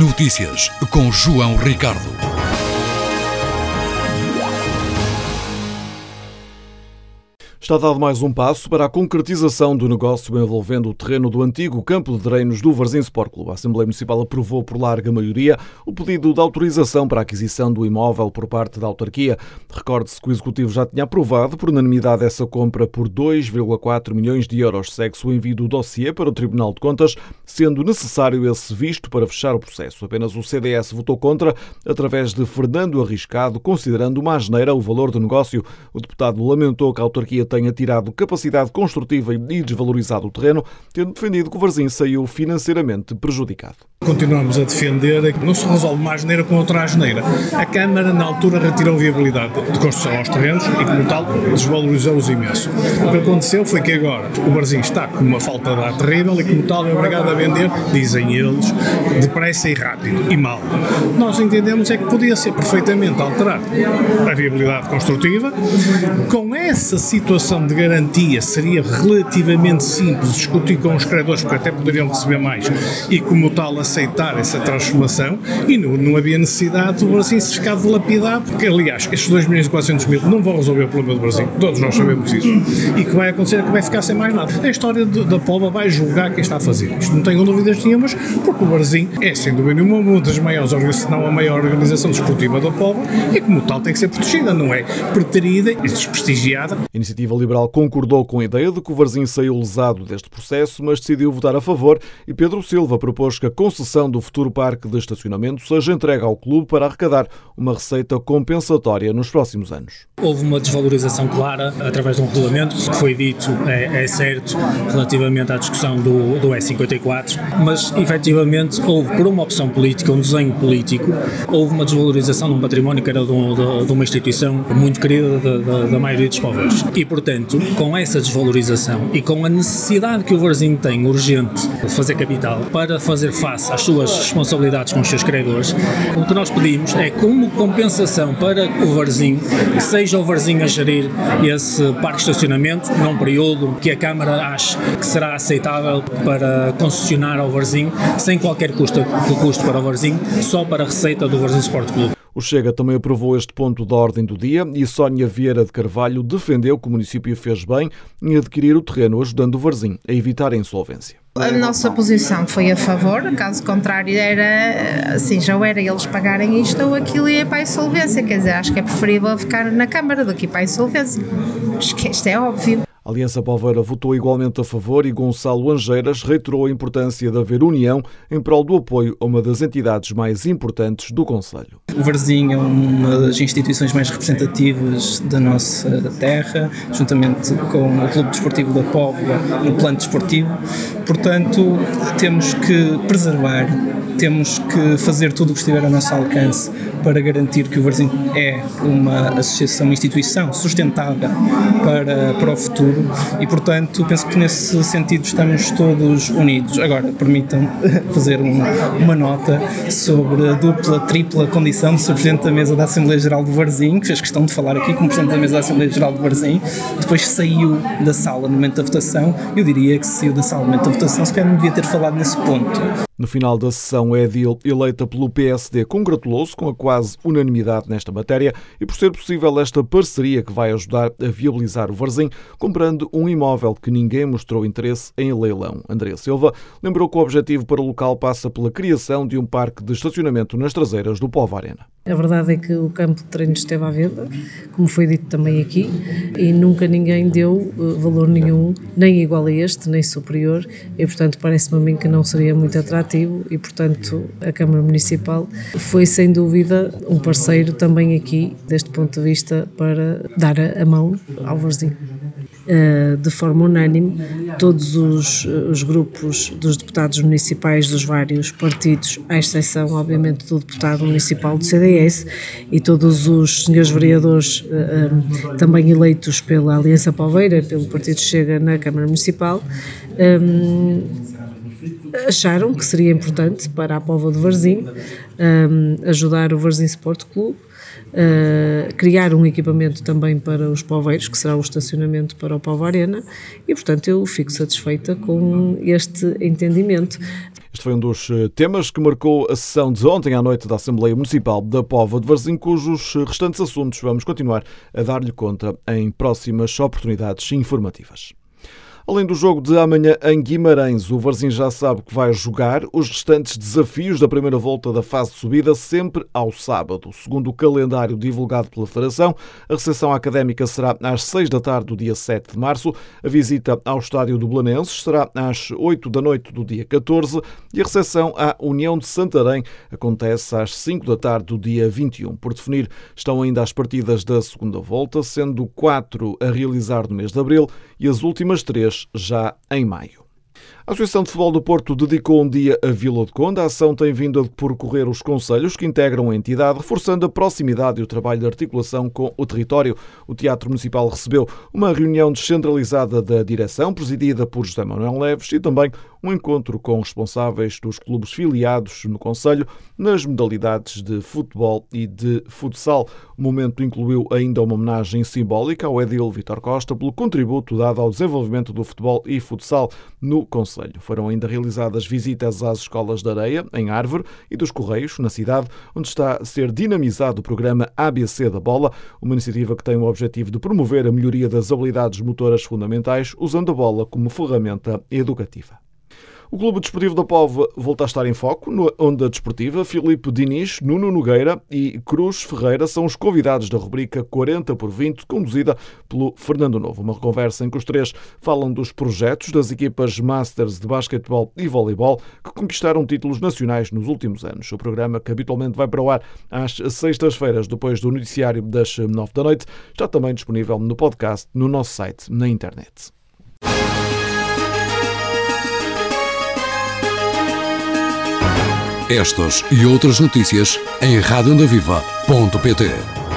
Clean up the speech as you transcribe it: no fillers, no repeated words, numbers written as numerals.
Notícias com João Ricardo. Está dado mais um passo para a concretização do negócio envolvendo o terreno do antigo campo de treinos do Varzim Sport Clube. A Assembleia Municipal aprovou por larga maioria o pedido de autorização para a aquisição do imóvel por parte da autarquia. Recorde-se que o Executivo já tinha aprovado por unanimidade essa compra por 2,4 milhões de euros. Segue-se o envio do dossiê para o Tribunal de Contas, sendo necessário esse visto para fechar o processo. Apenas o CDS votou contra, através de Fernando Arriscado, considerando uma asneira o valor do negócio. O deputado lamentou que a autarquia tenha tirado capacidade construtiva e desvalorizado o terreno, tendo defendido que o Varzim saiu financeiramente prejudicado. Continuamos a defender que não se resolve uma asneira com outra asneira. A Câmara, na altura, retirou viabilidade de construção aos terrenos e, como tal, desvalorizou-os imenso. O que aconteceu foi que agora o Varzim está com uma falta de ar terrível e, como tal, é obrigado a vender, dizem eles, depressa e rápido, e mal. Nós entendemos é que podia ser perfeitamente alterado a viabilidade construtiva. Com essa situação de garantia, seria relativamente simples discutir com os credores, porque até poderiam receber mais, e, como tal, aceitar essa transformação, e não havia necessidade do Varzim se ficar dilapidado, porque, aliás, estes 2.400.000 não vão resolver o problema do Varzim, todos nós sabemos isso, e que vai acontecer é que vai ficar sem mais nada. A história da Póvoa vai julgar quem está a fazer isto, não tenho dúvidas nenhumas, porque o Varzim é, sem dúvida nenhuma, uma das maiores, se não a maior organização desportiva da Póvoa, e como tal tem que ser protegida, não é preterida e desprestigiada. A Iniciativa Liberal concordou com a ideia de que o Varzim saiu lesado deste processo, mas decidiu votar a favor, e Pedro Silva propôs que a concessão do futuro parque de estacionamento seja entregue ao clube para arrecadar uma receita compensatória nos próximos anos. Houve uma desvalorização clara através de um regulamento, que foi dito, é certo, relativamente à discussão do E54, mas efetivamente houve, por uma opção política, um desenho político, houve uma desvalorização de um património que era de uma instituição muito querida da maioria dos povos. E, portanto, com essa desvalorização e com a necessidade que o Varzim tem urgente de fazer capital para fazer face às suas responsabilidades com os seus credores, o que nós pedimos é, como compensação para o Varzim, que seja o Varzim a gerir esse parque de estacionamento num período que a Câmara ache que será aceitável para concessionar ao Varzim, sem qualquer custo para o Varzim, só para a receita do Varzim Sport Clube. O Chega também aprovou este ponto da ordem do dia e Sónia Vieira de Carvalho defendeu que o município fez bem em adquirir o terreno, ajudando o Varzim a evitar a insolvência. A nossa posição foi a favor, caso contrário era, assim, já era eles pagarem isto ou aquilo ia para a insolvência, quer dizer, acho que é preferível ficar na Câmara do que ir para a insolvência, acho que isto é óbvio. A Aliança Povoeira votou igualmente a favor e Gonçalo Angeiras reiterou a importância de haver união em prol do apoio a uma das entidades mais importantes do concelho. O Varzim é uma das instituições mais representativas da nossa terra, juntamente com o Clube Desportivo da Póvoa no plano desportivo. Portanto, temos que preservar, temos que fazer tudo o que estiver ao nosso alcance para garantir que o Varzim é uma associação, uma instituição sustentável para o futuro e, portanto, penso que nesse sentido estamos todos unidos. Agora, permitam fazer uma nota sobre a dupla, tripla condição de ser Presidente da Mesa da Assembleia Geral do Varzim, que fez questão de falar aqui como Presidente da Mesa da Assembleia Geral do Varzim, depois saiu da sala no momento da votação. Eu diria que se saiu da sala no momento da votação, se calhar não devia ter falado nesse ponto. No final da sessão, a edil eleita pelo PSD congratulou-se com a quase unanimidade nesta matéria e por ser possível esta parceria que vai ajudar a viabilizar o Varzim, comprando um imóvel que ninguém mostrou interesse em leilão. André Silva lembrou que o objetivo para o local passa pela criação de um parque de estacionamento nas traseiras do Póvoa Arena. A verdade é que o campo de treinos esteve à venda, como foi dito também aqui, e nunca ninguém deu valor nenhum, nem igual a este, nem superior, e portanto parece-me a mim que não seria muito atrativo e portanto a Câmara Municipal foi sem dúvida um parceiro também aqui, deste ponto de vista, para dar a mão ao Varzim. De forma unânime, todos os grupos dos deputados municipais dos vários partidos, à exceção, obviamente, do deputado municipal do CDS e todos os senhores vereadores também eleitos pela Aliança Povoeira, pelo Partido Chega na Câmara Municipal, acharam que seria importante para a Póvoa de Varzim ajudar o Varzim Sport Clube criar um equipamento também para os poveiros, que será o estacionamento para o Povo Arena, e portanto eu fico satisfeita com este entendimento. Este foi um dos temas que marcou a sessão de ontem à noite da Assembleia Municipal da Póvoa de Varzim, cujos restantes assuntos vamos continuar a dar-lhe conta em próximas oportunidades informativas. Além do jogo de amanhã em Guimarães, o Varzim já sabe que vai jogar os restantes desafios da primeira volta da fase de subida sempre ao sábado. Segundo o calendário divulgado pela Federação, a recepção académica será às 6 da tarde do dia 7 de março, a visita ao estádio do Belenenses será às 8 da noite do dia 14 e a recepção à União de Santarém acontece às 5 da tarde do dia 21. Por definir, estão ainda as partidas da segunda volta, sendo 4 a realizar no mês de abril e as últimas 3 já em maio. A Associação de Futebol do Porto dedicou um dia a Vila de Conde. A ação tem vindo a percorrer os concelhos que integram a entidade, reforçando a proximidade e o trabalho de articulação com o território. O Teatro Municipal recebeu uma reunião descentralizada da direção, presidida por José Manuel Neves, e também um encontro com responsáveis dos clubes filiados no concelho nas modalidades de futebol e de futsal. O momento incluiu ainda uma homenagem simbólica ao edil Vítor Costa pelo contributo dado ao desenvolvimento do futebol e futsal no concelho. Foram ainda realizadas visitas às escolas de areia, em Árvore, e dos Correios, na cidade, onde está a ser dinamizado o programa ABC da Bola, uma iniciativa que tem o objetivo de promover a melhoria das habilidades motoras fundamentais, usando a bola como ferramenta educativa. O Clube Desportivo da Póvoa volta a estar em foco na onda desportiva. Filipe Diniz, Nuno Nogueira e Cruz Ferreira são os convidados da rubrica 40 por 20, conduzida pelo Fernando Novo. Uma conversa em que os três falam dos projetos das equipas Masters de basquetebol e voleibol que conquistaram títulos nacionais nos últimos anos. O programa, que habitualmente vai para o ar às sextas-feiras, depois do noticiário das 9 da noite, está também disponível no podcast no nosso site, na internet. Estas e outras notícias em radioondaviva.pt.